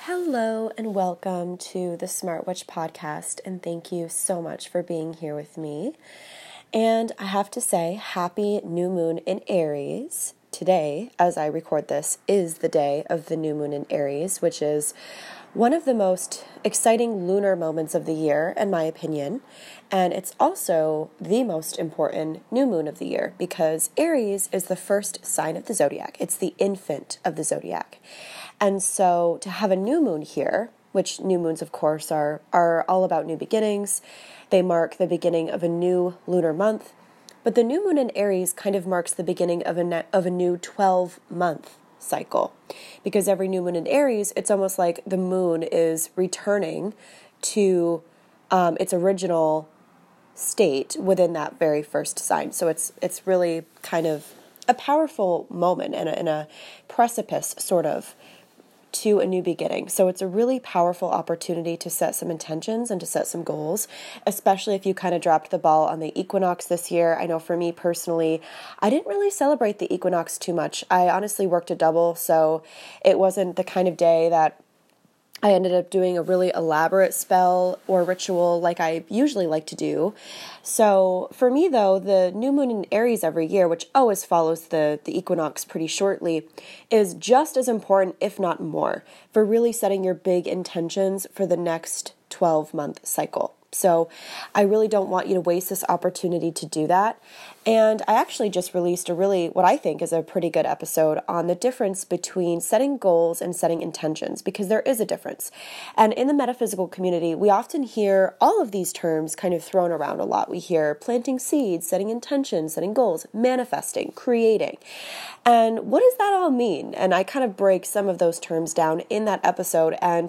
Hello and welcome to the Smart Witch podcast, and thank you so much for being here with me. And I have to say, happy new moon in Aries. Today, as I record this, is the day of the new moon in Aries, which is one of the most exciting lunar moments of the year, in my opinion. And it's also the most important new moon of the year because Aries is the first sign of the zodiac. It's the infant of the zodiac. And so to have a new moon here, which new moons, of course, are all about new beginnings. They mark the beginning of a new lunar month. But the new moon in Aries kind of marks the beginning of a new 12-month cycle. Because every new moon in Aries, it's almost like the moon is returning to its original state within that very first sign. So it's really kind of a powerful moment and a precipice sort of to a new beginning. So it's a really powerful opportunity to set some intentions and to set some goals, especially if you kind of dropped the ball on the equinox this year. I know for me personally, I didn't really celebrate the equinox too much. I honestly worked a double, so it wasn't the kind of day that I ended up doing a really elaborate spell or ritual like I usually like to do. So for me, though, the new moon in Aries every year, which always follows the equinox pretty shortly, is just as important, if not more, for really setting your big intentions for the next 12-month cycle. So I really don't want you to waste this opportunity to do that. And I actually just released what I think is a pretty good episode on the difference between setting goals and setting intentions, because there is a difference. And in the metaphysical community, we often hear all of these terms kind of thrown around a lot. We hear planting seeds, setting intentions, setting goals, manifesting, creating. And what does that all mean? And I kind of break some of those terms down in that episode, and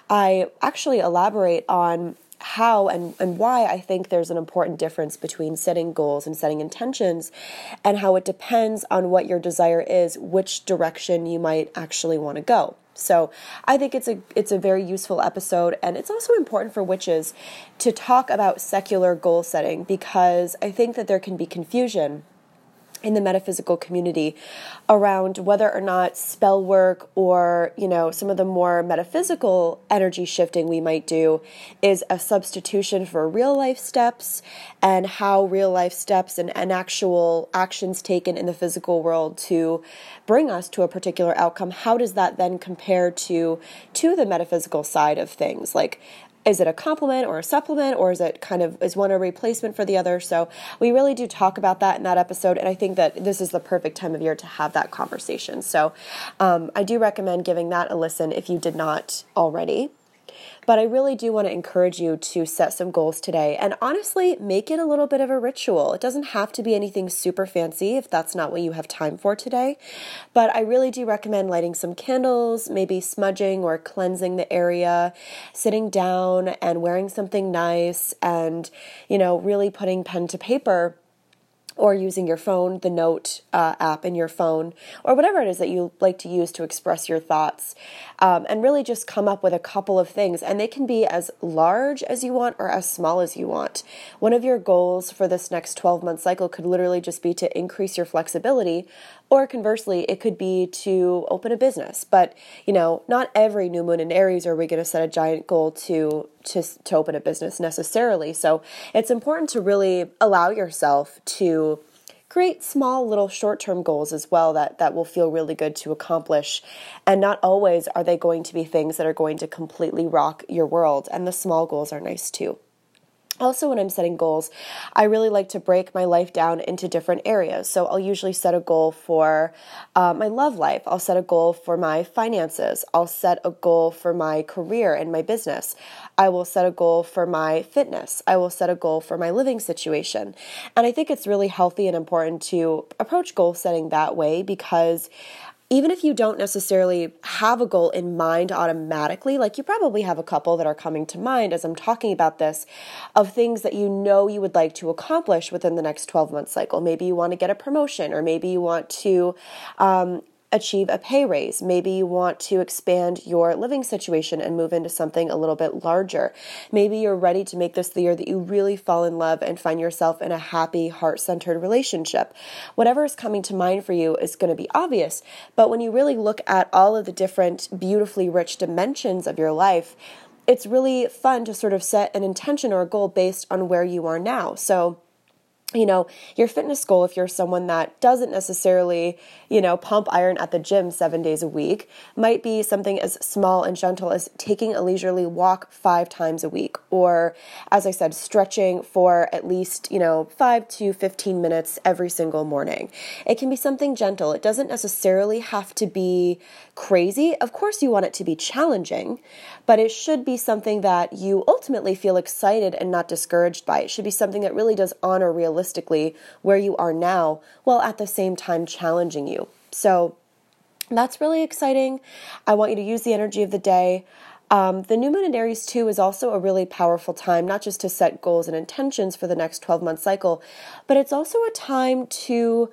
I actually elaborate on how and why I think there's an important difference between setting goals and setting intentions, and how it depends on what your desire is, which direction you might actually want to go. So I think it's a very useful episode, and it's also important for witches to talk about secular goal setting, because I think that there can be confusion in the metaphysical community around whether or not spell work or, some of the more metaphysical energy shifting we might do is a substitution for real life steps, and how real life steps and actual actions taken in the physical world to bring us to a particular outcome, how does that then compare to the metaphysical side of things? Like, is it a complement or a supplement, or is one a replacement for the other? So we really do talk about that in that episode, and I think that this is the perfect time of year to have that conversation. So I do recommend giving that a listen if you did not already. But I really do want to encourage you to set some goals today, and honestly, make it a little bit of a ritual. It doesn't have to be anything super fancy if that's not what you have time for today. But I really do recommend lighting some candles, maybe smudging or cleansing the area, sitting down and wearing something nice, and, really putting pen to paper, or using your phone, the note app in your phone, or whatever it is that you like to use to express your thoughts, and really just come up with a couple of things. And they can be as large as you want or as small as you want. One of your goals for this next 12-month cycle could literally just be to increase your flexibility, or conversely, it could be to open a business. But, not every new moon in Aries are we going to set a giant goal to open a business necessarily. So it's important to really allow yourself to create small little short-term goals as well that will feel really good to accomplish. And not always are they going to be things that are going to completely rock your world. And the small goals are nice too. Also, when I'm setting goals, I really like to break my life down into different areas. So I'll usually set a goal for my love life. I'll set a goal for my finances. I'll set a goal for my career and my business. I will set a goal for my fitness. I will set a goal for my living situation. And I think it's really healthy and important to approach goal setting that way, because even if you don't necessarily have a goal in mind automatically, like you probably have a couple that are coming to mind as I'm talking about this, of things that you would like to accomplish within the next 12-month cycle. Maybe you want to get a promotion, or maybe you want to achieve a pay raise. Maybe you want to expand your living situation and move into something a little bit larger. Maybe you're ready to make this the year that you really fall in love and find yourself in a happy, heart-centered relationship. Whatever is coming to mind for you is going to be obvious, but when you really look at all of the different beautifully rich dimensions of your life, it's really fun to sort of set an intention or a goal based on where you are now. So, your fitness goal, if you're someone that doesn't necessarily, pump iron at the gym 7 days a week, might be something as small and gentle as taking a leisurely walk 5 times a week. Or, as I said, stretching for at least, 5 to 15 minutes every single morning. It can be something gentle. It doesn't necessarily have to be crazy. Of course, you want it to be challenging, but it should be something that you ultimately feel excited and not discouraged by. It should be something that really does honor realistically where you are now, while at the same time challenging you. So that's really exciting. I want you to use the energy of the day. The new moon in Aries too is also a really powerful time, not just to set goals and intentions for the next 12-month cycle, but it's also a time to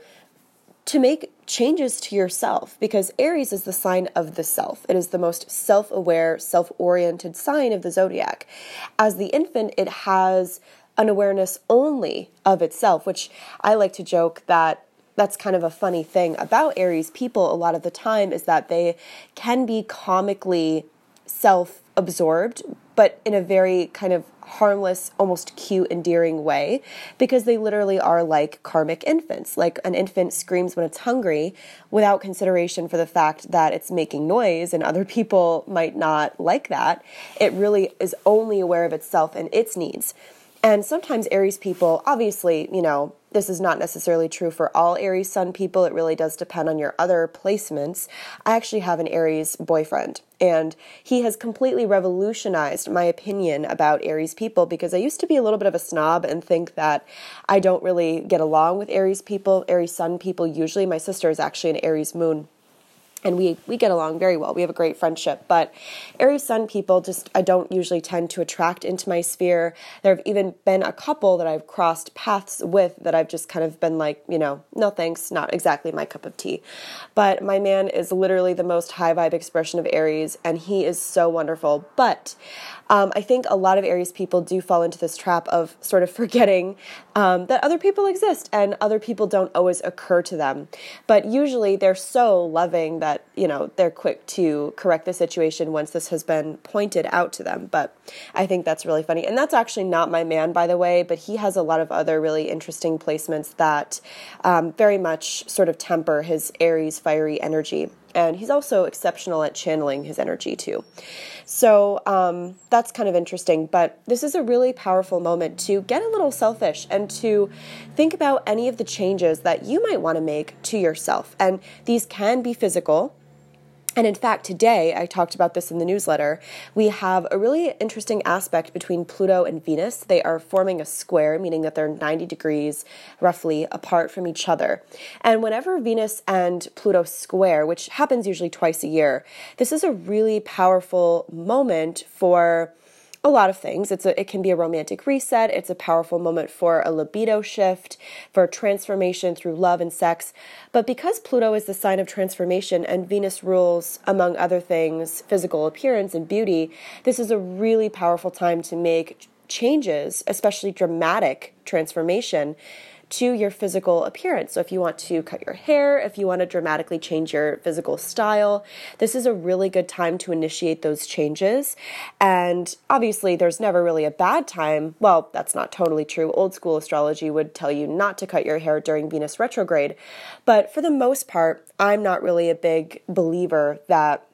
make changes to yourself, because Aries is the sign of the self. It is the most self-aware, self-oriented sign of the zodiac. As the infant, it has an awareness only of itself, which I like to joke that that's kind of a funny thing about Aries people a lot of the time, is that they can be comically self-absorbed, but in a very kind of harmless, almost cute, endearing way, because they literally are like karmic infants. Like an infant screams when it's hungry without consideration for the fact that it's making noise and other people might not like that. It really is only aware of itself and its needs. And sometimes Aries people, obviously, this is not necessarily true for all Aries sun people. It really does depend on your other placements. I actually have an Aries boyfriend, and he has completely revolutionized my opinion about Aries people, because I used to be a little bit of a snob and think that I don't really get along with Aries people, Aries sun people usually. My sister is actually an Aries moon, and we get along very well. We have a great friendship. But Aries sun people I don't usually tend to attract into my sphere. There have even been a couple that I've crossed paths with that I've just kind of been like, no thanks, not exactly my cup of tea. But my man is literally the most high vibe expression of Aries, and he is so wonderful. But I think a lot of Aries people do fall into this trap of sort of forgetting that other people exist and other people don't always occur to them. But usually they're so loving that, they're quick to correct the situation once this has been pointed out to them. But I think that's really funny. And that's actually not my man, by the way, but he has a lot of other really interesting placements that very much sort of temper his Aries fiery energy. And he's also exceptional at channeling his energy too. So that's kind of interesting. But this is a really powerful moment to get a little selfish and to think about any of the changes that you might want to make to yourself. And these can be physical. And in fact, today, I talked about this in the newsletter, we have a really interesting aspect between Pluto and Venus. They are forming a square, meaning that they're 90 degrees roughly apart from each other. And whenever Venus and Pluto square, which happens usually twice a year, this is a really powerful moment for a lot of things. It can be a romantic reset. It's a powerful moment for a libido shift, for transformation through love and sex. But because Pluto is the sign of transformation and Venus rules, among other things, physical appearance and beauty, this is a really powerful time to make changes, especially dramatic transformation, to your physical appearance. So if you want to cut your hair, if you want to dramatically change your physical style, this is a really good time to initiate those changes. And obviously there's never really a bad time. Well, that's not totally true. Old school astrology would tell you not to cut your hair during Venus retrograde. But for the most part, I'm not really a big believer that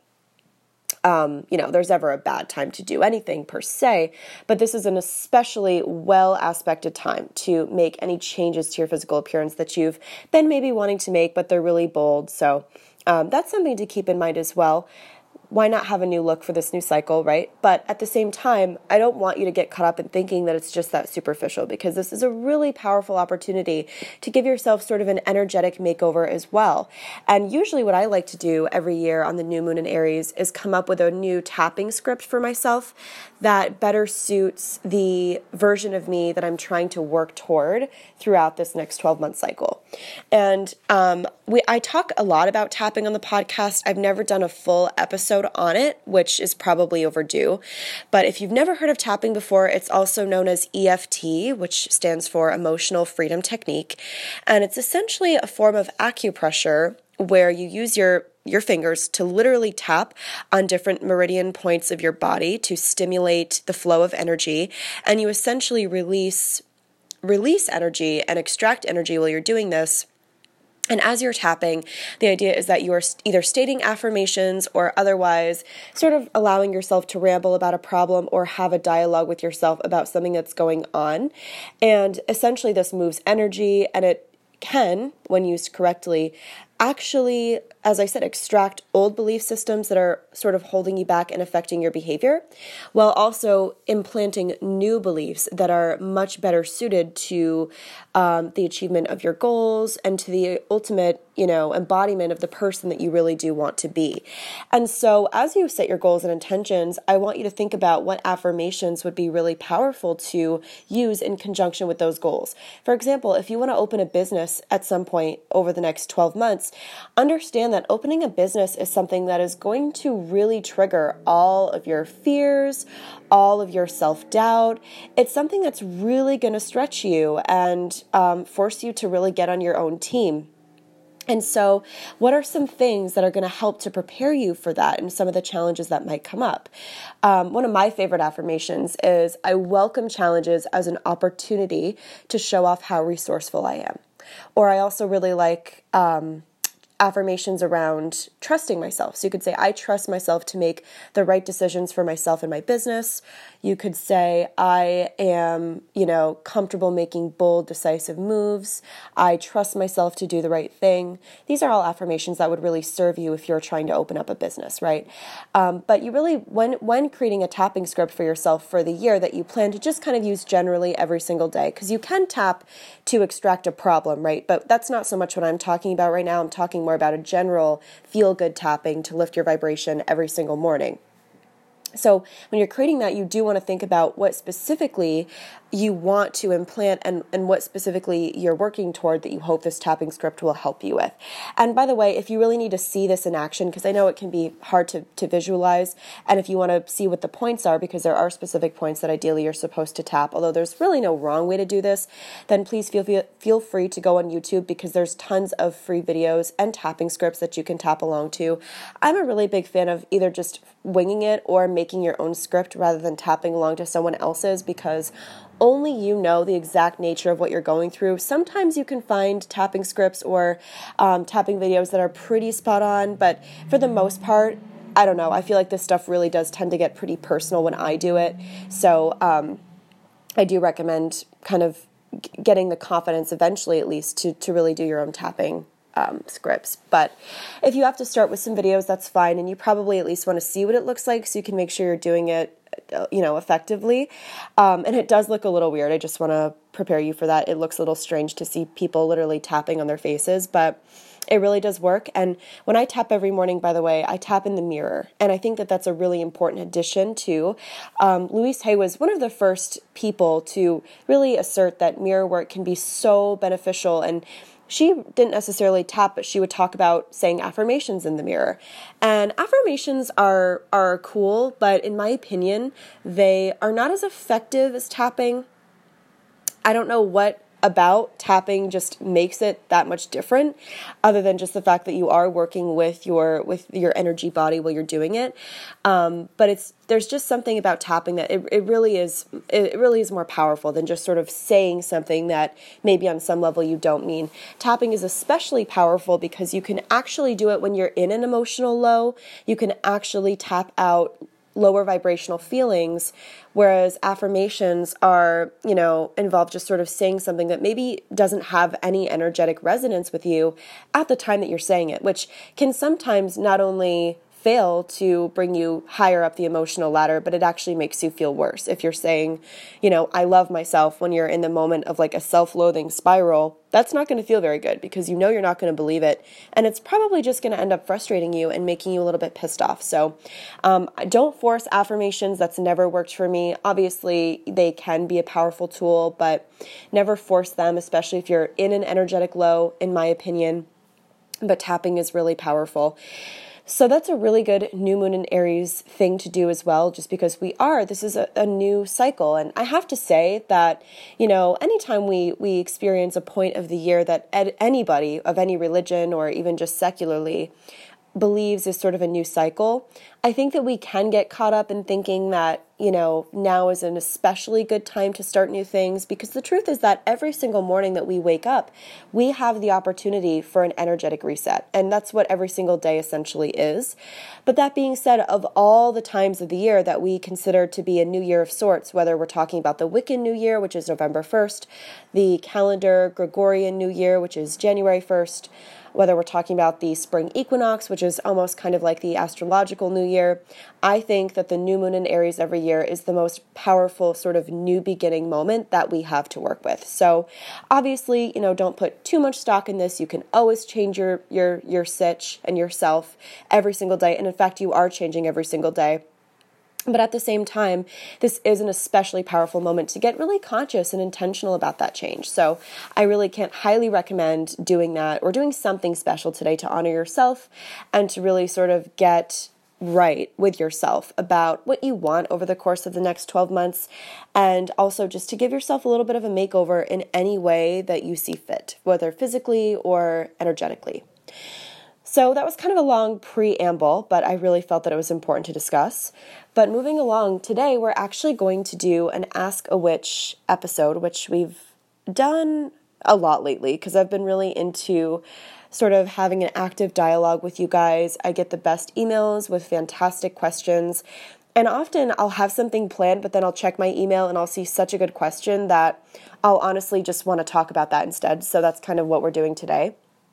there's ever a bad time to do anything per se, but this is an especially well-aspected time to make any changes to your physical appearance that you've been maybe wanting to make, but they're really bold. So that's something to keep in mind as well. why not have a new look for this new cycle, right? But at the same time, I don't want you to get caught up in thinking that it's just that superficial, because this is a really powerful opportunity to give yourself sort of an energetic makeover as well. And usually what I like to do every year on the new moon in Aries is come up with a new tapping script for myself that better suits the version of me that I'm trying to work toward throughout this next 12-month cycle. And I talk a lot about tapping on the podcast. I've never done a full episode on it, which is probably overdue. But if you've never heard of tapping before, it's also known as EFT, which stands for Emotional Freedom Technique. And it's essentially a form of acupressure where you use your fingers to literally tap on different meridian points of your body to stimulate the flow of energy. And you essentially release energy and extract energy while you're doing this. And as you're tapping, the idea is that you are either stating affirmations or otherwise sort of allowing yourself to ramble about a problem or have a dialogue with yourself about something that's going on. And essentially this moves energy, and it can, when used correctly, actually, as I said, extract old belief systems that are sort of holding you back and affecting your behavior, while also implanting new beliefs that are much better suited to the achievement of your goals and to the ultimate, embodiment of the person that you really do want to be. And so as you set your goals and intentions, I want you to think about what affirmations would be really powerful to use in conjunction with those goals. For example, if you want to open a business at some point over the next 12 months, understand that opening a business is something that is going to really trigger all of your fears, all of your self-doubt. It's something that's really going to stretch you and force you to really get on your own team. And so what are some things that are going to help to prepare you for that and some of the challenges that might come up? One of my favorite affirmations is, I welcome challenges as an opportunity to show off how resourceful I am. Or I also really like affirmations around trusting myself. So you could say, I trust myself to make the right decisions for myself and my business. You could say, I am, comfortable making bold, decisive moves. I trust myself to do the right thing. These are all affirmations that would really serve you if you're trying to open up a business, right? But you really, when creating a tapping script for yourself for the year that you plan to just kind of use generally every single day, because you can tap to extract a problem, right? But that's not so much what I'm talking about right now. I'm talking more about a general feel-good tapping to lift your vibration every single morning. So when you're creating that, you do want to think about what specifically you want to implant and what specifically you're working toward that you hope this tapping script will help you with. And by the way, if you really need to see this in action, because I know it can be hard to visualize, and if you want to see what the points are, because there are specific points that ideally you're supposed to tap, although there's really no wrong way to do this, then please feel free to go on YouTube, because there's tons of free videos and tapping scripts that you can tap along to. I'm a really big fan of either just winging it or making your own script rather than tapping along to someone else's, because only you know the exact nature of what you're going through. Sometimes you can find tapping scripts or tapping videos that are pretty spot on, but for the most part, I don't know. I feel like this stuff really does tend to get pretty personal when I do it. So I do recommend kind of getting the confidence eventually, at least, to really do your own tapping scripts. But if you have to start with some videos, that's fine. And you probably at least want to see what it looks like so you can make sure you're doing it effectively. And it does look a little weird. I just want to prepare you for that. It looks a little strange to see people literally tapping on their faces, but it really does work. And when I tap every morning, by the way, I tap in the mirror. And I think that that's a really important addition too. Louise Hay was one of the first people to really assert that mirror work can be so beneficial. And she didn't necessarily tap, but she would talk about saying affirmations in the mirror. And affirmations are cool, but in my opinion, they are not as effective as tapping. I don't know what about tapping just makes it that much different, other than just the fact that you are working with your energy body while you're doing it. But there's just something about tapping that it really is more powerful than just sort of saying something that maybe on some level you don't mean. Tapping is especially powerful because you can actually do it when you're in an emotional low. You can actually tap out lower vibrational feelings, whereas affirmations are, involve just sort of saying something that maybe doesn't have any energetic resonance with you at the time that you're saying it, which can sometimes not only fail to bring you higher up the emotional ladder, but it actually makes you feel worse. If you're saying, I love myself when you're in the moment of like a self-loathing spiral, that's not going to feel very good because you're not going to believe it. And it's probably just going to end up frustrating you and making you a little bit pissed off. So don't force affirmations. That's never worked for me. Obviously, they can be a powerful tool, but never force them, especially if you're in an energetic low, in my opinion. But tapping is really powerful. So that's a really good new moon in Aries thing to do as well, just because this is a new cycle. And I have to say that, anytime we experience a point of the year that anybody of any religion or even just secularly believes is sort of a new cycle, I think that we can get caught up in thinking that, now is an especially good time to start new things, because the truth is that every single morning that we wake up, we have the opportunity for an energetic reset. And that's what every single day essentially is. But that being said, of all the times of the year that we consider to be a new year of sorts, whether we're talking about the Wiccan New Year, which is November 1st, the calendar Gregorian New Year, which is January 1st, whether we're talking about the spring equinox, which is almost kind of like the astrological new year, I think that the new moon in Aries every year is the most powerful sort of new beginning moment that we have to work with. So obviously, don't put too much stock in this. You can always change your sitch and yourself every single day. And in fact, you are changing every single day. But at the same time, this is an especially powerful moment to get really conscious and intentional about that change. So I really can't highly recommend doing that or doing something special today to honor yourself and to really sort of get right with yourself about what you want over the course of the next 12 months, and also just to give yourself a little bit of a makeover in any way that you see fit, whether physically or energetically. So that was kind of a long preamble, but I really felt that it was important to discuss. But moving along, today we're actually going to do an Ask a Witch episode, which we've done a lot lately because I've been really into sort of having an active dialogue with you guys. I get the best emails with fantastic questions. And often I'll have something planned, but then I'll check my email and I'll see such a good question that I'll honestly just want to talk about that instead. So that's kind of what we're doing today.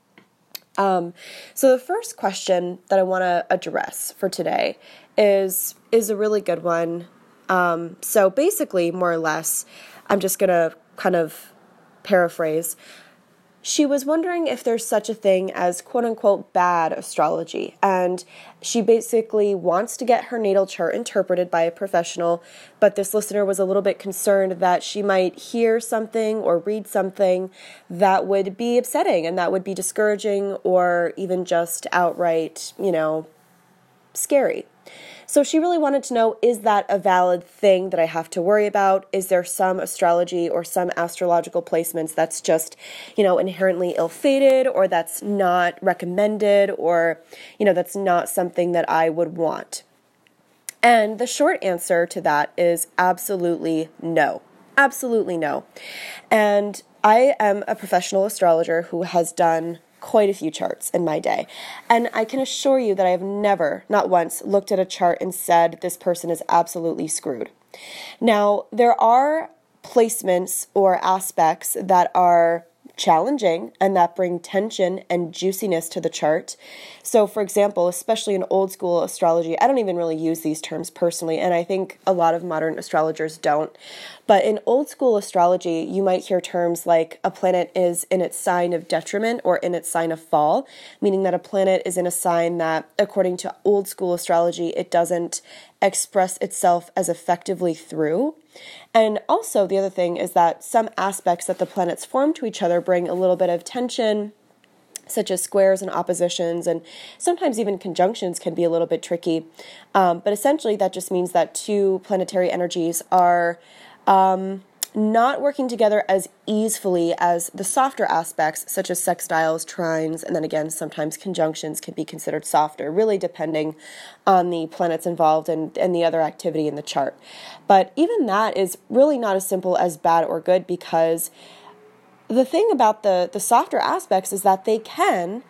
So the first question that I want to address for today is a really good one. So basically, more or less, I'm just going to kind of paraphrase. She was wondering if there's such a thing as quote-unquote bad astrology, and she basically wants to get her natal chart interpreted by a professional, but this listener was a little bit concerned that she might hear something or read something that would be upsetting and that would be discouraging or even just outright, scary. So she really wanted to know, is that a valid thing that I have to worry about? Is there some astrology or some astrological placements that's just, inherently ill-fated, or that's not recommended, or, that's not something that I would want? And the short answer to that is absolutely no. Absolutely no. And I am a professional astrologer who has done quite a few charts in my day. And I can assure you that I have never, not once, looked at a chart and said, this person is absolutely screwed. Now, there are placements or aspects that are challenging and that bring tension and juiciness to the chart. So, for example, especially in old school astrology, I don't even really use these terms personally, and I think a lot of modern astrologers don't. But in old school astrology, you might hear terms like a planet is in its sign of detriment or in its sign of fall, meaning that a planet is in a sign that, according to old school astrology, it doesn't express itself as effectively through. And also the other thing is that some aspects that the planets form to each other bring a little bit of tension, such as squares and oppositions, and sometimes even conjunctions can be a little bit tricky. But essentially that just means that two planetary energies are not working together as easily as the softer aspects, such as sextiles, trines, and then again, sometimes conjunctions can be considered softer, really depending on the planets involved and the other activity in the chart. But even that is really not as simple as bad or good, because the thing about the softer aspects is that they can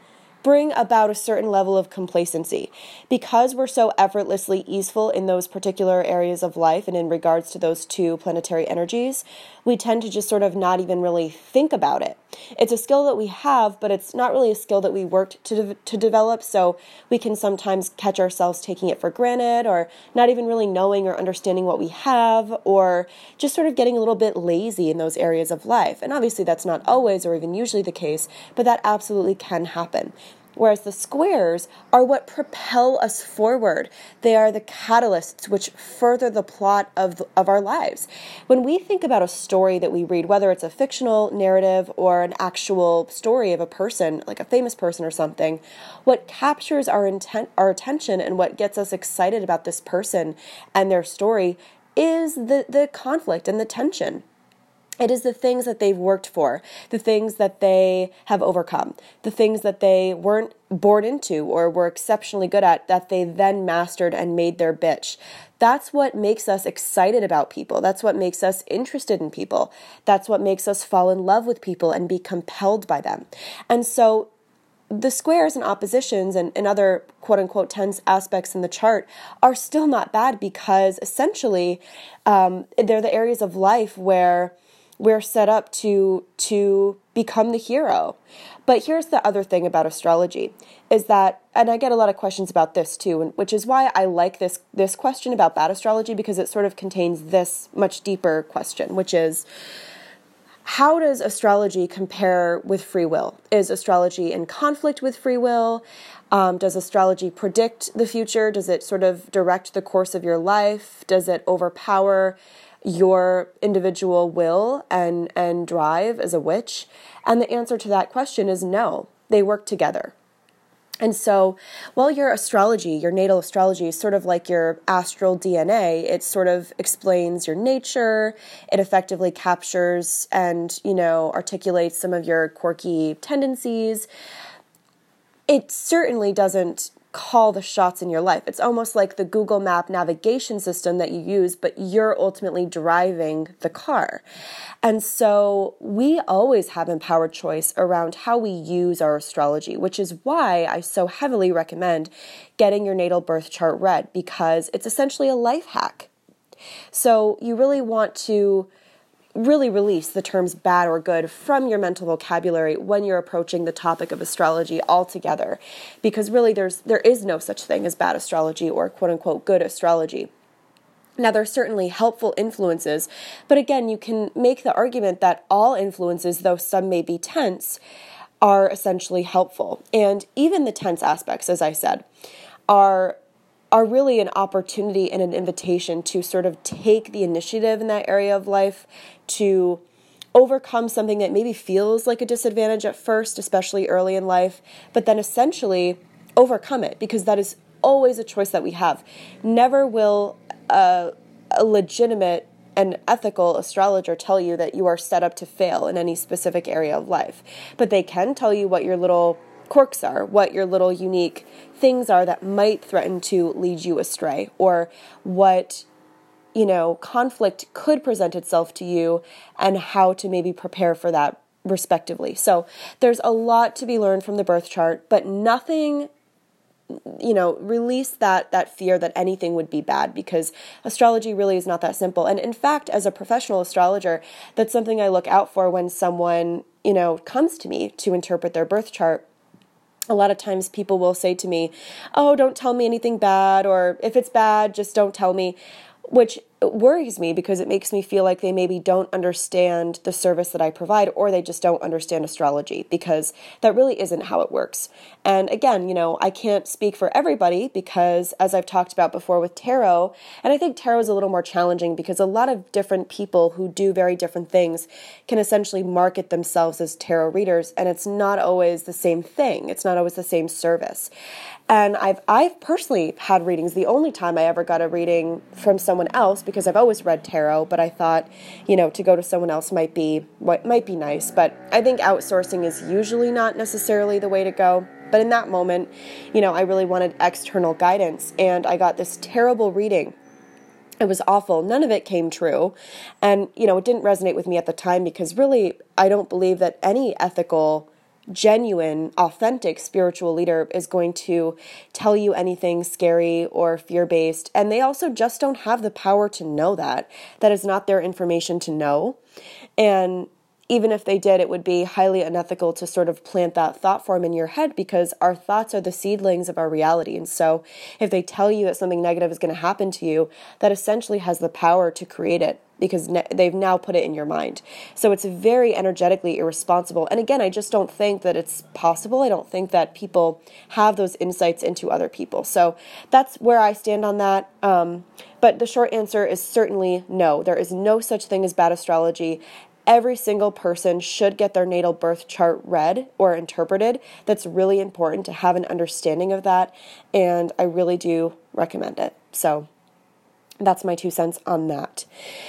bring about a certain level of complacency. Because we're so effortlessly easeful in those particular areas of life and in regards to those two planetary energies, we tend to just sort of not even really think about it. It's a skill that we have, but it's not really a skill that we worked to develop, so we can sometimes catch ourselves taking it for granted or not even really knowing or understanding what we have, or just sort of getting a little bit lazy in those areas of life. And obviously that's not always or even usually the case, but that absolutely can happen. Whereas the squares are what propel us forward. They are the catalysts which further the plot of our lives. When we think about a story that we read, whether it's a fictional narrative or an actual story of a person, like a famous person or something, what captures our attention and what gets us excited about this person and their story is the conflict and the tension. It is the things that they've worked for, the things that they have overcome, the things that they weren't born into or were exceptionally good at that they then mastered and made their bitch. That's what makes us excited about people. That's what makes us interested in people. That's what makes us fall in love with people and be compelled by them. And so the squares and oppositions and other quote-unquote tense aspects in the chart are still not bad because essentially they're the areas of life where we're set up to become the hero. But here's the other thing about astrology is that, and I get a lot of questions about this too, which is why I like this question about bad astrology, because it sort of contains this much deeper question, which is, how does astrology compare with free will? Is astrology in conflict with free will? Does astrology predict the future? Does it sort of direct the course of your life? Does it overpower your individual will and drive as a witch? And the answer to that question is no. They work together. And so while your astrology, your natal astrology, is sort of like your astral DNA, it sort of explains your nature, it effectively captures and, articulates some of your quirky tendencies, it certainly doesn't call the shots in your life. It's almost like the Google Map navigation system that you use, but you're ultimately driving the car. And so we always have empowered choice around how we use our astrology, which is why I so heavily recommend getting your natal birth chart read, because it's essentially a life hack. So you really want to really release the terms bad or good from your mental vocabulary when you're approaching the topic of astrology altogether, because really there is no such thing as bad astrology or quote-unquote good astrology. Now, there are certainly helpful influences, but again, you can make the argument that all influences, though some may be tense, are essentially helpful. And even the tense aspects, as I said, are really an opportunity and an invitation to sort of take the initiative in that area of life, to overcome something that maybe feels like a disadvantage at first, especially early in life, but then essentially overcome it, because that is always a choice that we have. Never will a legitimate and ethical astrologer tell you that you are set up to fail in any specific area of life, but they can tell you what your little quirks are, what your little unique things are that might threaten to lead you astray, or what, conflict could present itself to you and how to maybe prepare for that respectively. So there's a lot to be learned from the birth chart, but nothing, release that fear that anything would be bad, because astrology really is not that simple. And in fact, as a professional astrologer, that's something I look out for when someone, comes to me to interpret their birth chart. A lot of times people will say to me, oh, don't tell me anything bad, or if it's bad, just don't tell me, which worries me because it makes me feel like they maybe don't understand the service that I provide, or they just don't understand astrology, because that really isn't how it works. And again, I can't speak for everybody, because as I've talked about before with tarot, and I think tarot is a little more challenging because a lot of different people who do very different things can essentially market themselves as tarot readers, and it's not always the same thing. It's not always the same service. And I've personally had readings. The only time I ever got a reading from someone else, because I've always read tarot, but I thought, to go to someone else might be nice. But I think outsourcing is usually not necessarily the way to go. But in that moment, I really wanted external guidance, and I got this terrible reading. It was awful. None of it came true. And, it didn't resonate with me at the time, because really, I don't believe that any ethical genuine, authentic spiritual leader is going to tell you anything scary or fear-based. And they also just don't have the power to know that. That is not their information to know. And even if they did, it would be highly unethical to sort of plant that thought form in your head, because our thoughts are the seedlings of our reality. And so if they tell you that something negative is going to happen to you, that essentially has the power to create it, because they've now put it in your mind. So it's very energetically irresponsible. And again, I just don't think that it's possible. I don't think that people have those insights into other people. So that's where I stand on that. But the short answer is certainly no. There is no such thing as bad astrology. Every single person should get their natal birth chart read or interpreted. That's really important to have an understanding of that. And I really do recommend it. So that's my 2 cents on that.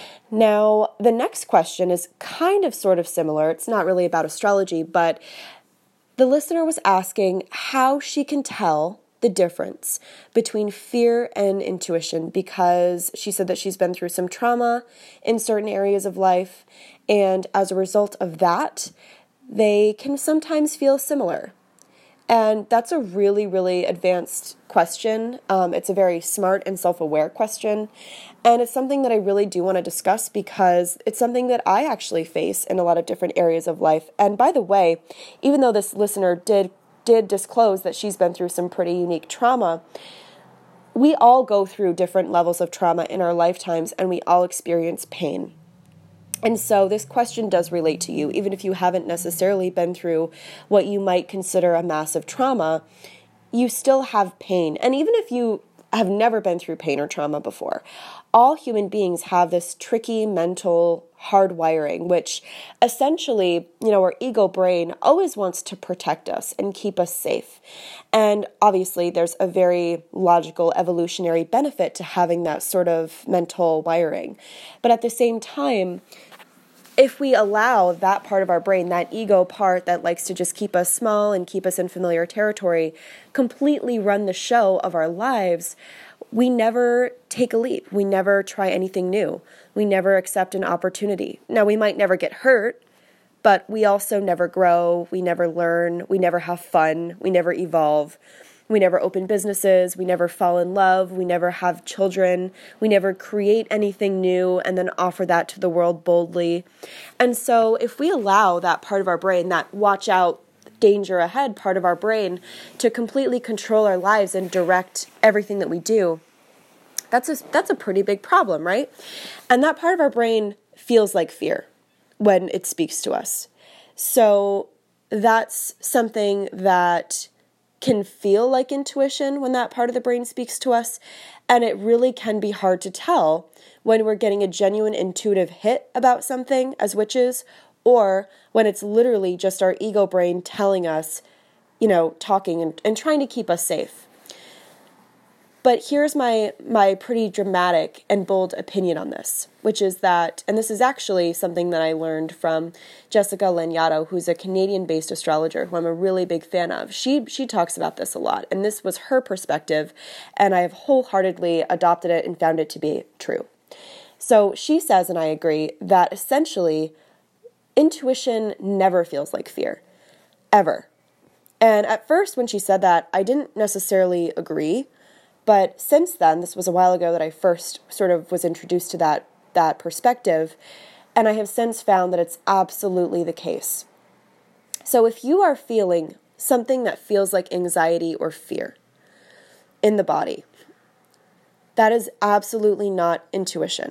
Now, the next question is kind of sort of similar. It's not really about astrology, but the listener was asking how she can tell the difference between fear and intuition, because she said that she's been through some trauma in certain areas of life, and as a result of that, they can sometimes feel similar. And that's a really, really advanced question. It's a very smart and self-aware question. And it's something that I really do want to discuss, because it's something that I actually face in a lot of different areas of life. And by the way, even though this listener did disclose that she's been through some pretty unique trauma, we all go through different levels of trauma in our lifetimes, and we all experience pain. And so this question does relate to you, even if you haven't necessarily been through what you might consider a massive trauma, you still have pain. And even if you have never been through pain or trauma before, all human beings have this tricky mental hardwiring, which essentially, our ego brain always wants to protect us and keep us safe. And obviously there's a very logical evolutionary benefit to having that sort of mental wiring. But at the same time, if we allow that part of our brain, that ego part that likes to just keep us small and keep us in familiar territory, completely run the show of our lives, we never take a leap. We never try anything new. We never accept an opportunity. Now, we might never get hurt, but we also never grow. We never learn. We never have fun. We never evolve. We never open businesses. We never fall in love. We never have children. We never create anything new and then offer that to the world boldly. And so if we allow that part of our brain, that watch out, danger ahead part of our brain, to completely control our lives and direct everything that we do, that's a pretty big problem, right? And that part of our brain feels like fear when it speaks to us. So that's something that can feel like intuition when that part of the brain speaks to us. And it really can be hard to tell when we're getting a genuine intuitive hit about something as witches, or when it's literally just our ego brain telling us, talking and trying to keep us safe. But here's my pretty dramatic and bold opinion on this, which is that, and this is actually something that I learned from Jessica Lanyadoo, who's a Canadian-based astrologer who I'm a really big fan of. She talks about this a lot, and this was her perspective, and I have wholeheartedly adopted it and found it to be true. So she says, and I agree, that essentially intuition never feels like fear, ever. And at first when she said that, I didn't necessarily agree. But since then, this was a while ago that I first sort of was introduced to that perspective, and I have since found that it's absolutely the case. So if you are feeling something that feels like anxiety or fear in the body, that is absolutely not intuition.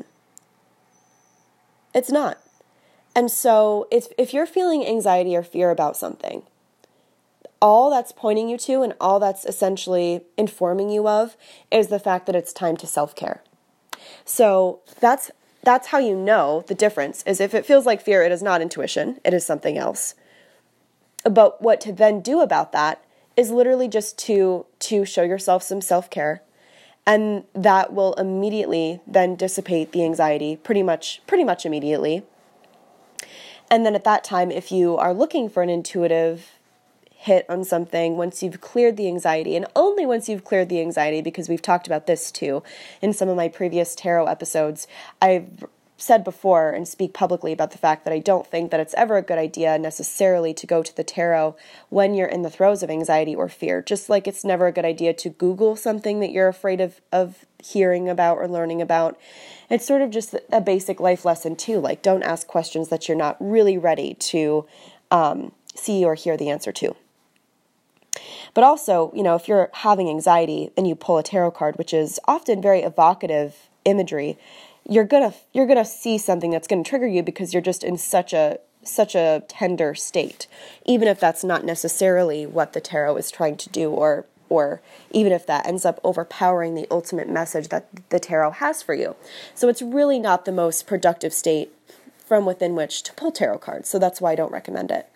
It's not. And so if you're feeling anxiety or fear about something, all that's pointing you to and all that's essentially informing you of is the fact that it's time to self-care. So that's how you know the difference, is if it feels like fear, it is not intuition, it is something else. But what to then do about that is literally just to show yourself some self-care, and that will immediately then dissipate the anxiety pretty much immediately. And then at that time, if you are looking for an intuitive hit on something, once you've cleared the anxiety, and only once you've cleared the anxiety, because we've talked about this too in some of my previous tarot episodes, I've said before and speak publicly about the fact that I don't think that it's ever a good idea necessarily to go to the tarot when you're in the throes of anxiety or fear. Just like it's never a good idea to Google something that you're afraid of hearing about or learning about. It's sort of just a basic life lesson too. Like, don't ask questions that you're not really ready to see or hear the answer to. But also, if you're having anxiety and you pull a tarot card, which is often very evocative imagery, you're gonna see something that's gonna trigger you because you're just in such a tender state, even if that's not necessarily what the tarot is trying to do, or even if that ends up overpowering the ultimate message that the tarot has for you. So it's really not the most productive state from within which to pull tarot cards. So that's why I don't recommend it.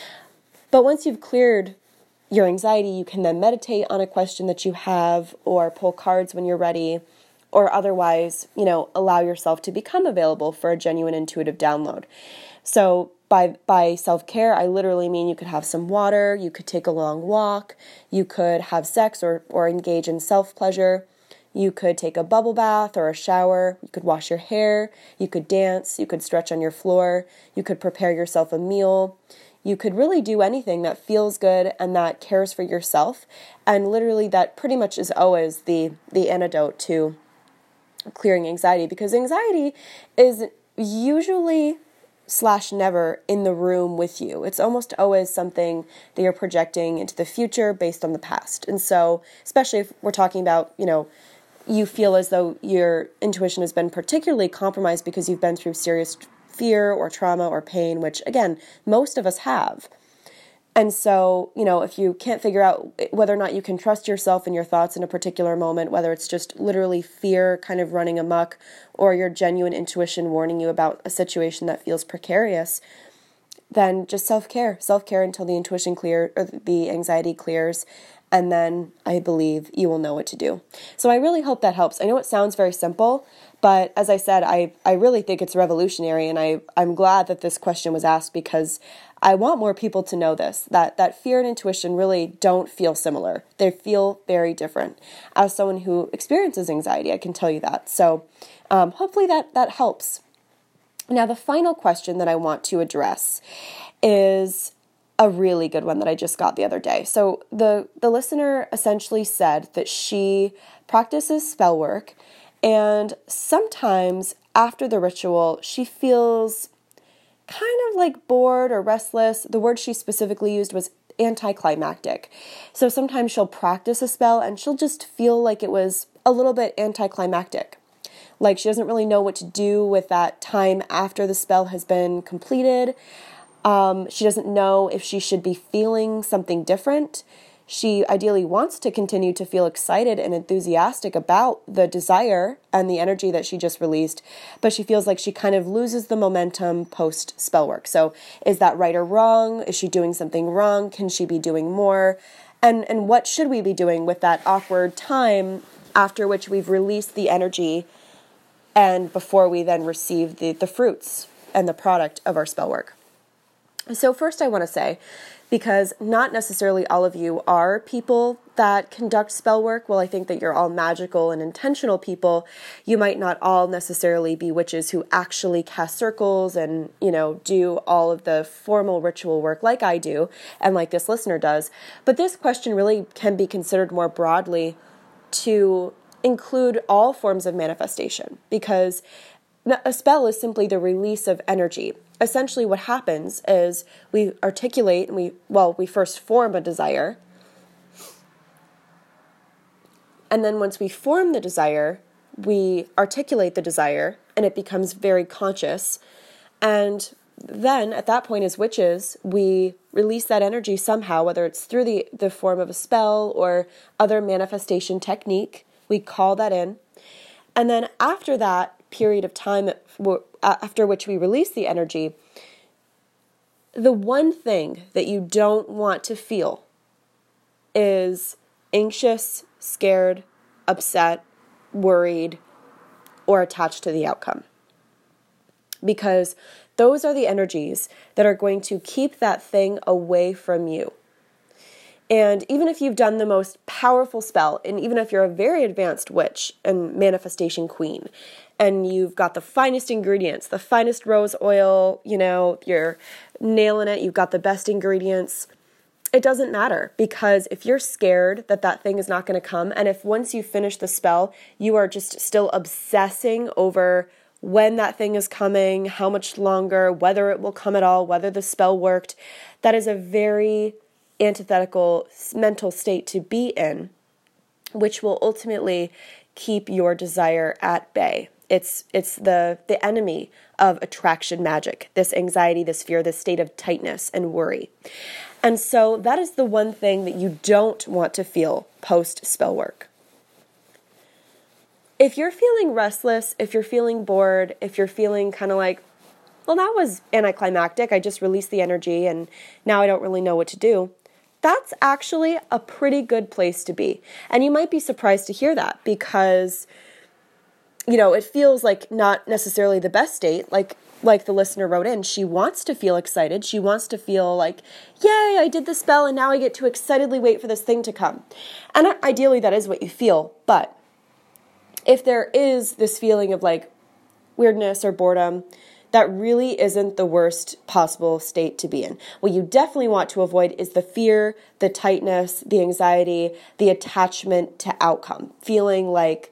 But once you've cleared your anxiety, you can then meditate on a question that you have, or pull cards when you're ready, or otherwise, allow yourself to become available for a genuine intuitive download. So by self-care, I literally mean you could have some water, you could take a long walk, you could have sex or engage in self-pleasure, you could take a bubble bath or a shower, you could wash your hair, you could dance, you could stretch on your floor, you could prepare yourself a meal. You could really do anything that feels good and that cares for yourself. And literally that pretty much is always the antidote to clearing anxiety, because anxiety is usually / never in the room with you. It's almost always something that you're projecting into the future based on the past. And so, especially if we're talking about, you feel as though your intuition has been particularly compromised because you've been through serious fear or trauma or pain, which again, most of us have. And so, if you can't figure out whether or not you can trust yourself and your thoughts in a particular moment, whether it's just literally fear kind of running amok or your genuine intuition warning you about a situation that feels precarious, then just self-care until the intuition clears or the anxiety clears. And then I believe you will know what to do. So I really hope that helps. I know it sounds very simple, but as I said, I really think it's revolutionary, and I'm glad that this question was asked because I want more people to know this, that fear and intuition really don't feel similar. They feel very different. As someone who experiences anxiety, I can tell you that. So hopefully that helps. Now, the final question that I want to address is a really good one that I just got the other day. So the listener essentially said that she practices spell work, and sometimes after the ritual, she feels kind of like bored or restless. The word she specifically used was anticlimactic. So sometimes she'll practice a spell and she'll just feel like it was a little bit anticlimactic. Like she doesn't really know what to do with that time after the spell has been completed. She doesn't know if she should be feeling something different. She ideally wants to continue to feel excited and enthusiastic about the desire and the energy that she just released, but she feels like she kind of loses the momentum post spell work. So is that right or wrong? Is she doing something wrong? Can she be doing more? And what should we be doing with that awkward time after which we've released the energy and before we then receive the fruits and the product of our spell work? So first I want to say, because not necessarily all of you are people that conduct spell work, well, I think that you're all magical and intentional people, you might not all necessarily be witches who actually cast circles and, do all of the formal ritual work like I do and like this listener does. But this question really can be considered more broadly to include all forms of manifestation, because a spell is simply the release of energy. Essentially what happens is we articulate and we first form a desire. And then once we form the desire, we articulate the desire and it becomes very conscious. And then at that point as witches, we release that energy somehow, whether it's through the form of a spell or other manifestation technique. We call that in. And then after that period of time after which we release the energy, the one thing that you don't want to feel is anxious, scared, upset, worried, or attached to the outcome. Because those are the energies that are going to keep that thing away from you. And even if you've done the most powerful spell, and even if you're a very advanced witch and manifestation queen, and you've got the finest ingredients, the finest rose oil, you're nailing it, you've got the best ingredients, it doesn't matter, because if you're scared that that thing is not going to come, and if once you finish the spell, you are just still obsessing over when that thing is coming, how much longer, whether it will come at all, whether the spell worked, that is a very antithetical mental state to be in, which will ultimately keep your desire at bay. It's the enemy of attraction magic, this anxiety, this fear, this state of tightness and worry. And so that is the one thing that you don't want to feel post-spell work. If you're feeling restless, if you're feeling bored, if you're feeling kind of like, well, that was anticlimactic, I just released the energy and now I don't really know what to do, that's actually a pretty good place to be. And you might be surprised to hear that, because it feels like not necessarily the best state, like the listener wrote in. She wants to feel excited. She wants to feel like, yay, I did the spell and now I get to excitedly wait for this thing to come. And ideally that is what you feel. But if there is this feeling of like weirdness or boredom, that really isn't the worst possible state to be in. What you definitely want to avoid is the fear, the tightness, the anxiety, the attachment to outcome, feeling like,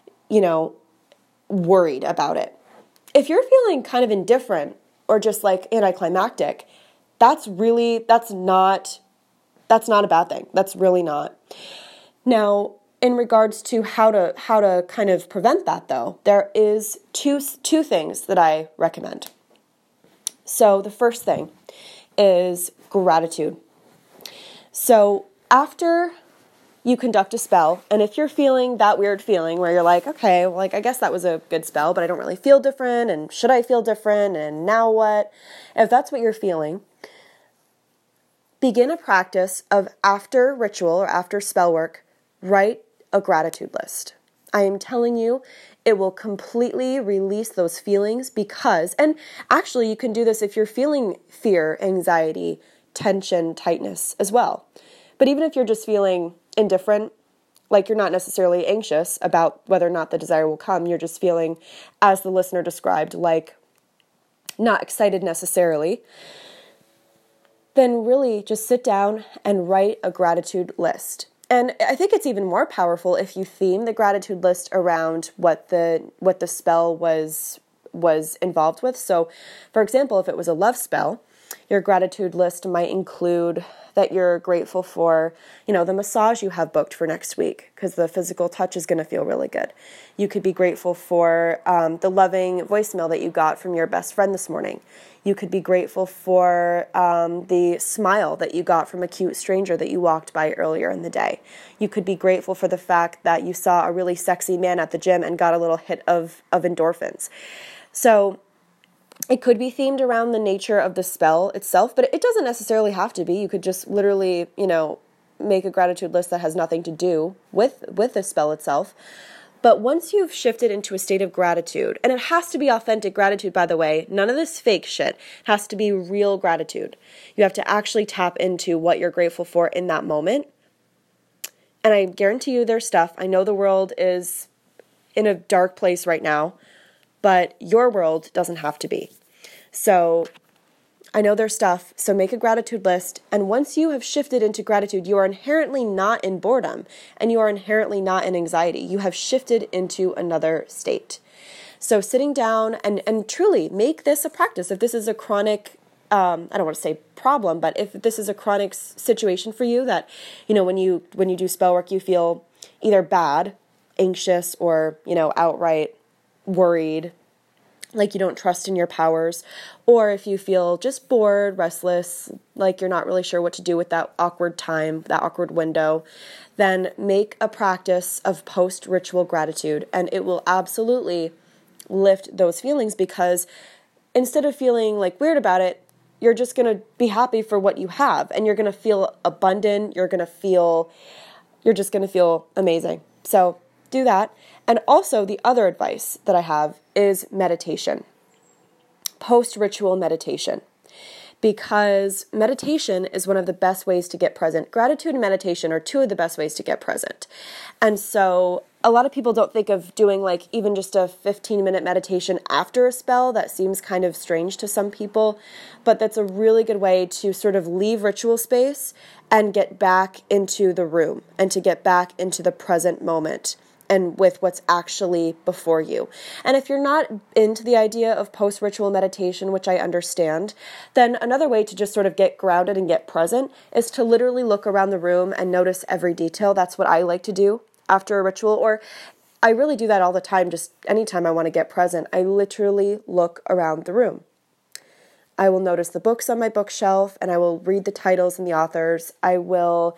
worried about it. If you're feeling kind of indifferent or just like anticlimactic, that's not a bad thing. That's really not. Now, in regards to how to kind of prevent that, though, there is two things that I recommend. So the first thing is gratitude. So after you conduct a spell, and if you're feeling that weird feeling where you're like, okay, well, I guess that was a good spell, but I don't really feel different, and should I feel different, and now what? If that's what you're feeling, begin a practice of, after ritual or after spell work, write a gratitude list. I am telling you, it will completely release those feelings, because, and actually you can do this if you're feeling fear, anxiety, tension, tightness as well. But even if you're just feeling indifferent, like you're not necessarily anxious about whether or not the desire will come, you're just feeling, as the listener described, like not excited necessarily, then really just sit down and write a gratitude list. And I think it's even more powerful if you theme the gratitude list around what the spell was involved with. So, for example, if it was a love spell, your gratitude list might include that you're grateful for, the massage you have booked for next week, because the physical touch is going to feel really good. You could be grateful for the loving voicemail that you got from your best friend this morning. You could be grateful for the smile that you got from a cute stranger that you walked by earlier in the day. You could be grateful for the fact that you saw a really sexy man at the gym and got a little hit of endorphins. So it could be themed around the nature of the spell itself, but it doesn't necessarily have to be. You could just literally, make a gratitude list that has nothing to do with the spell itself. But once you've shifted into a state of gratitude, and it has to be authentic gratitude, by the way, none of this fake shit, it has to be real gratitude. You have to actually tap into what you're grateful for in that moment. And I guarantee you there's stuff. I know the world is in a dark place right now, but your world doesn't have to be. So I know there's stuff, so make a gratitude list. And once you have shifted into gratitude, you are inherently not in boredom, and you are inherently not in anxiety. You have shifted into another state. So sitting down and truly make this a practice. If this is a chronic, I don't want to say problem, but if this is a chronic situation for you that, when you do spell work, you feel either bad, anxious, or, outright worried, like you don't trust in your powers, or if you feel just bored, restless, like you're not really sure what to do with that awkward time, that awkward window, then make a practice of post-ritual gratitude, and it will absolutely lift those feelings, because instead of feeling like weird about it, you're just going to be happy for what you have, and you're going to feel abundant, you're just going to feel amazing. So do that. And also the other advice that I have is meditation, post-ritual meditation. because meditation is one of the best ways to get present. Gratitude and meditation are two of the best ways to get present. And so a lot of people don't think of doing like even just a 15-minute meditation after a spell. That seems kind of strange to some people, but that's a really good way to sort of leave ritual space and get back into the room and to get back into the present moment and with what's actually before you. And if you're not into the idea of post-ritual meditation, which I understand, then another way to just sort of get grounded and get present is to literally look around the room and notice every detail. That's what I like to do after a ritual, or I really do that all the time, just anytime I want to get present. I literally look around the room. I will notice the books on my bookshelf, and I will read the titles and the authors. I will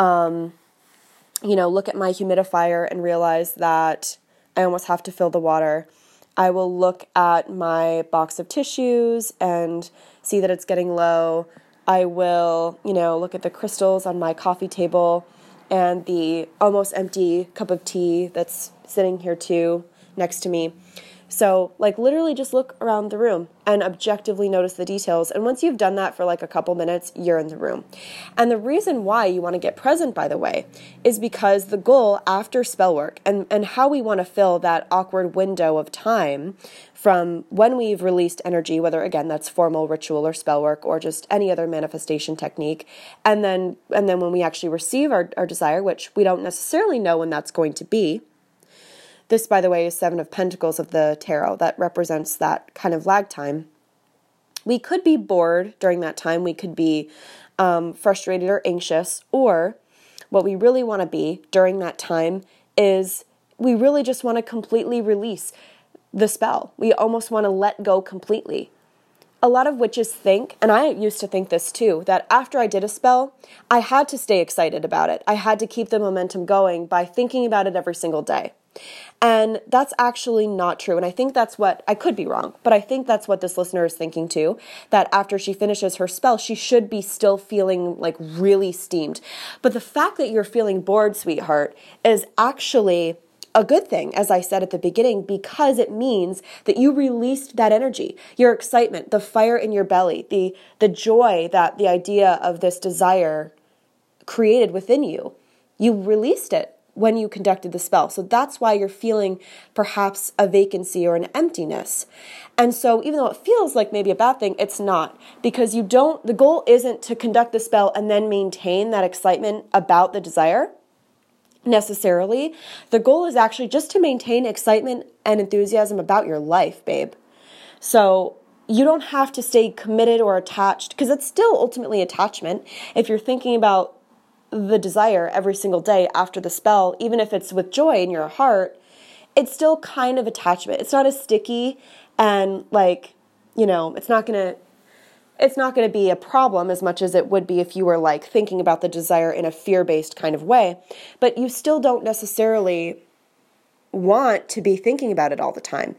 look at my humidifier and realize that I almost have to fill the water. I will look at my box of tissues and see that it's getting low. I will, look at the crystals on my coffee table and the almost empty cup of tea that's sitting here too next to me. So literally just look around the room and objectively notice the details. And once you've done that for a couple minutes, you're in the room. And the reason why you want to get present, by the way, is because the goal after spell work and how we want to fill that awkward window of time from when we've released energy, whether again that's formal ritual or spell work or just any other manifestation technique, and then when we actually receive our desire, which we don't necessarily know when that's going to be. This, by the way, is 7 of Pentacles of the Tarot. That represents that kind of lag time. We could be bored during that time. We could be frustrated or anxious. Or what we really want to be during that time is we really just want to completely release the spell. We almost want to let go completely. A lot of witches think, and I used to think this too, that after I did a spell, I had to stay excited about it. I had to keep the momentum going by thinking about it every single day. And that's actually not true. And I think that's what, I could be wrong, but I think that's what this listener is thinking too, that after she finishes her spell, she should be still feeling really steamed. But the fact that you're feeling bored, sweetheart, is actually a good thing, as I said at the beginning, because it means that you released that energy, your excitement, the fire in your belly, the joy that the idea of this desire created within you. You released it when you conducted the spell. So that's why you're feeling perhaps a vacancy or an emptiness. And so even though it feels like maybe a bad thing, it's not, because the goal isn't to conduct the spell and then maintain that excitement about the desire necessarily. The goal is actually just to maintain excitement and enthusiasm about your life, babe. So you don't have to stay committed or attached, because it's still ultimately attachment. If you're thinking about the desire every single day after the spell, even if it's with joy in your heart, it's still kind of attachment. It's not as sticky and it's not going to be a problem as much as it would be if you were thinking about the desire in a fear-based kind of way, but you still don't necessarily want to be thinking about it all the time.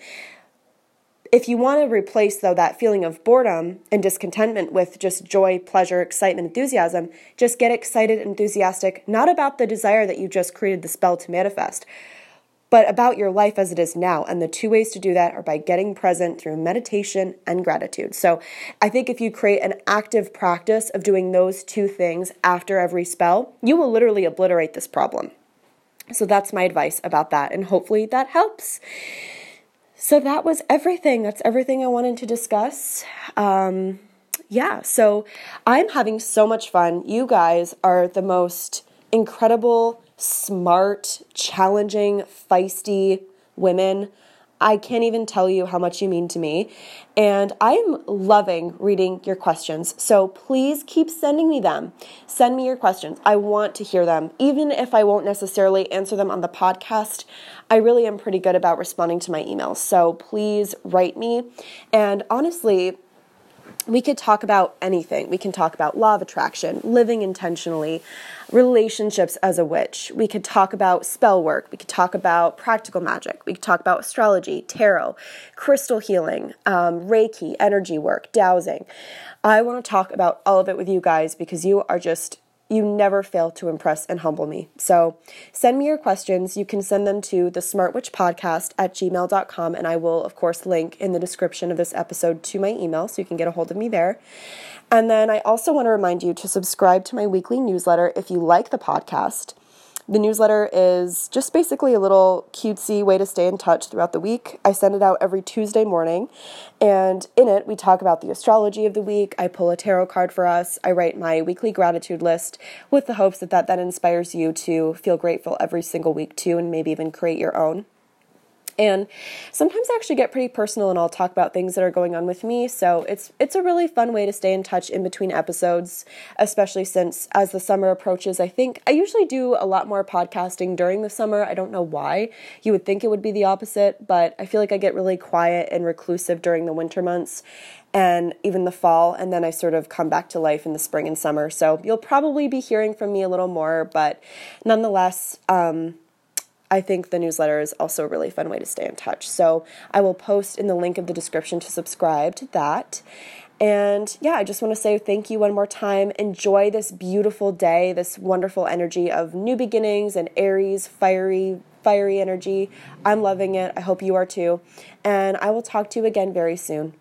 If you want to replace, though, that feeling of boredom and discontentment with just joy, pleasure, excitement, enthusiasm, just get excited and enthusiastic, not about the desire that you just created the spell to manifest, but about your life as it is now. And the two ways to do that are by getting present through meditation and gratitude. So I think if you create an active practice of doing those two things after every spell, you will literally obliterate this problem. So that's my advice about that, and hopefully that helps. So that was everything. That's everything I wanted to discuss. So I'm having so much fun. You guys are the most incredible, smart, challenging, feisty women. I can't even tell you how much you mean to me. And I'm loving reading your questions. So please keep sending me them. Send me your questions. I want to hear them. Even if I won't necessarily answer them on the podcast, I really am pretty good about responding to my emails. So please write me. And honestly, we could talk about anything. We can talk about law of attraction, living intentionally, relationships as a witch. We could talk about spell work. We could talk about practical magic. We could talk about astrology, tarot, crystal healing, Reiki, energy work, dowsing. I want to talk about all of it with you guys because you are just you never fail to impress and humble me. So send me your questions. You can send them to thesmartwitchpodcast@gmail.com, and I will, of course, link in the description of this episode to my email so you can get a hold of me there. And then I also want to remind you to subscribe to my weekly newsletter if you like the podcast. The newsletter is just basically a little cutesy way to stay in touch throughout the week. I send it out every Tuesday morning, and in it, we talk about the astrology of the week. I pull a tarot card for us. I write my weekly gratitude list with the hopes that that inspires you to feel grateful every single week too, and maybe even create your own. And sometimes I actually get pretty personal and I'll talk about things that are going on with me. So it's a really fun way to stay in touch in between episodes, especially since as the summer approaches, I usually do a lot more podcasting during the summer. I don't know why. You would think it would be the opposite, but I feel like I get really quiet and reclusive during the winter months and even the fall, and then I sort of come back to life in the spring and summer. So you'll probably be hearing from me a little more, but nonetheless, I think the newsletter is also a really fun way to stay in touch. So I will post in the link of the description to subscribe to that. And yeah, I just want to say thank you one more time. Enjoy this beautiful day, this wonderful energy of new beginnings and Aries, fiery energy. I'm loving it. I hope you are too. And I will talk to you again very soon.